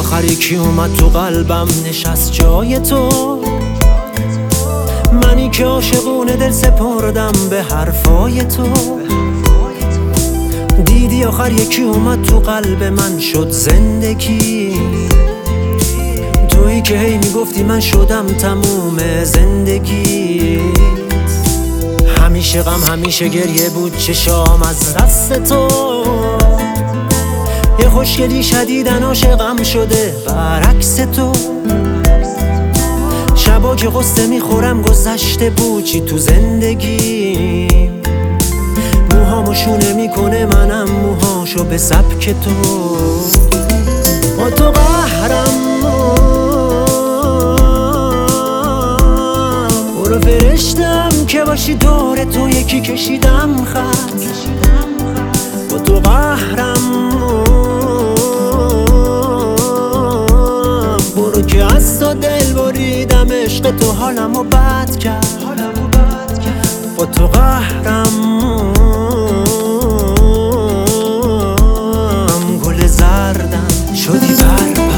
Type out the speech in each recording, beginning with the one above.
آخر یکی اومد تو قلبم نشست جای تو، منی که عاشقونه دل سپردم به حرفای تو. دیدی آخر یکی اومد تو قلب من شد زندگی، تویی که هی میگفتی من شدم تموم زندگی. همیشه غم همیشه گریه بود چشام از دست تو، یه خوشگلی شدیدن عاشقم شده برعکس تو. شبا که قصه میخورم گذشته بود چی تو زندگی، موهامو شونه میکنه منم موهاشو به سبک تو. با تو قهرم برو فرشتم که باشی دور تو یکی کشیدم خط. با تو قهرم برو که از تو دل بریدم عشق تو حالمو بد کرد. با تو قهرم گل زردم شدی بربر.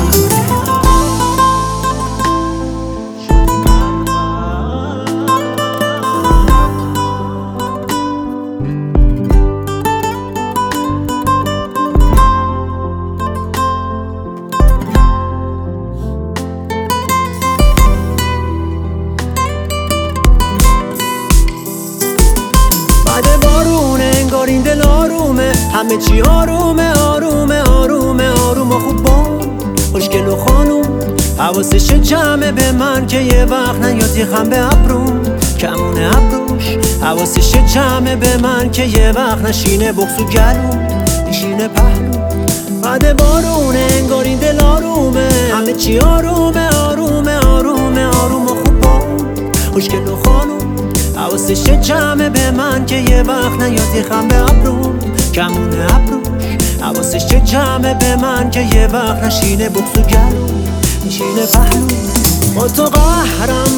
این دل آرومه، همه چی آرومه آرومه آرومه آروم و خوب بود خوشگل و خانوم. حواسش جمعه به من که یه وقت نیاد یخم به ابروم کمونه ابروش. حواسش جمعه به من که یه وقت نشینه بغض و گلوم نشینه پهلو. بعد بارونه انگار این دل آرومه، همه چی آرومه آرومه آرومه آروم و خوب بود خوشگل و خانوم. حواسش جمعه به من که یه وقت نیاد یخم به ابروم کمونه ابروش. حواسش جمعه به من که یه وقت نشینه بغض و گلوم نشینه پهلو. با تو قهرم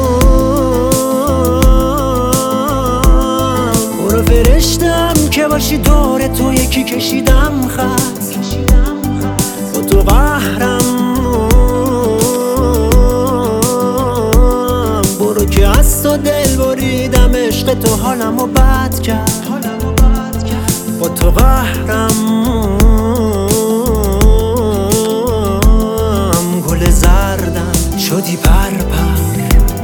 برو فرشتم که باشی دور تو یکی کشیدم خط. با تو قهرم برو که از تو دل بریدم عشق تو حالمو بد کرد. با تو قهرم گل زردم شدی بربر.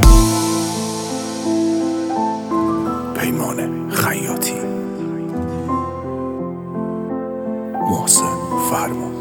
پیمان خیاطی، محسن فرمان.